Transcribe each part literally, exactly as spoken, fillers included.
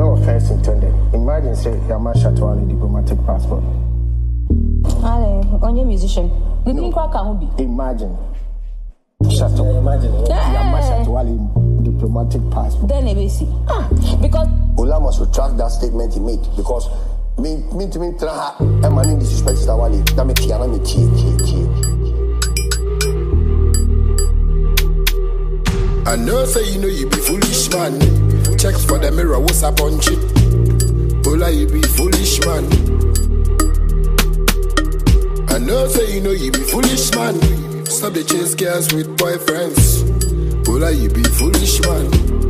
No offense intended. Imagine, say, Yama Shatwale diplomatic passport. Ale, on your musician. You think what can be? Imagine. Shatwale. Imagine. Yama Shatwale diplomatic passport. Then A B C. Ah, because Ola must retract that statement he made because me me to me traha and man disrespect Shatwale. That me tiana me tie tie tie. I know say you know you be foolish man. Checks for the mirror, what's up on chip? Ola you be foolish man. I know say you know you be foolish man. Stop the chase girls with boyfriends. Ola you be foolish man.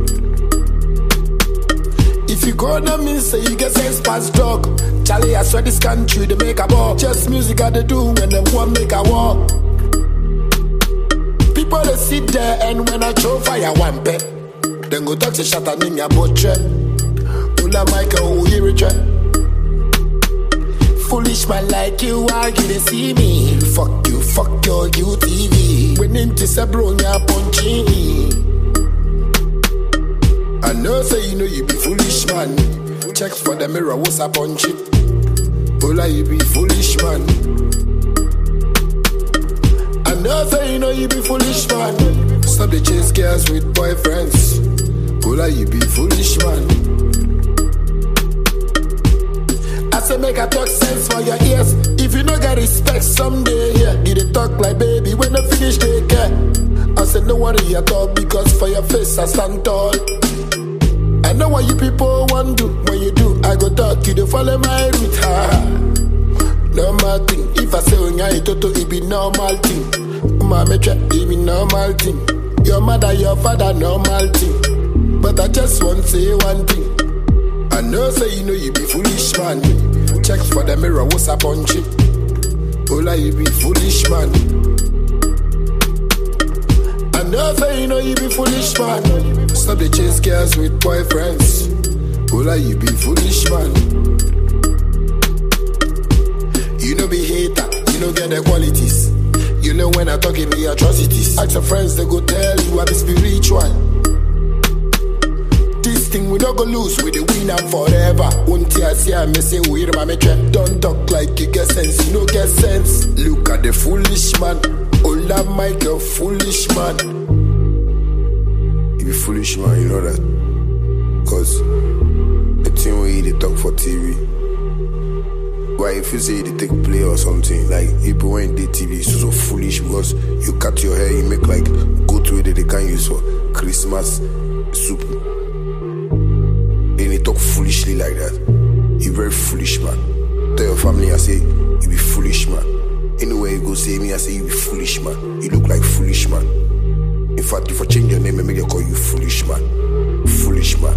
If you go on me say you get sense past dog. Charlie I swear this country they make a ball. Just music I they do when them want make a war. People they sit there and when I throw fire one pet, then go talk to Shatan in your boat. Ola Michael who hear it. Foolish man like you, why you they see me? Fuck you, fuck your U T V. When into Sabronia punchy. I know say you know you be foolish man. Check for the mirror, what's up on chip? Ola you be foolish man. I know say you know you be foolish man. Stop the chase girls with boyfriends. Ola you be foolish man. I say make a talk sense for your ears. If you no get respect someday, yeah, you dey talk like baby when they finish they care. I say no worry at all because for your face I stand tall. I know what you people want do. When you do, I go talk, you dey follow my route. Ha. Normal thing. If I say unya itoto, it be normal thing. Mama try, it be normal thing. Your mother, your father, normal thing. But I just want to say one thing. I know say you know you be foolish man. Check for the mirror, what's up on chip? Ola you be foolish man. I know say you know you be foolish man. Stop the chase girls with boyfriends. Ola you be foolish man. You know be hater, you know get the qualities. You know when I talk in the atrocities. Ask your friends, they go tell you I be spiritual. This thing we don't go lose, we the win and forever. Until I see I may say we hear my metric. Don't talk like you get sense, you know get sense. Look at the foolish man. Ola Michael, foolish man. You be foolish man, you know that. Cause the thing we they talk for T V. Why if you say they take play or something, like people when they T V is so foolish because you cut your hair, you make like go to it that they can use for Christmas soup. And they talk foolishly like that. You very foolish man. Tell your family I say you be foolish man. Anywhere you go say me I say you be foolish man. You look like foolish man. In fact, if I change your name and make you call you foolish man. Foolish man.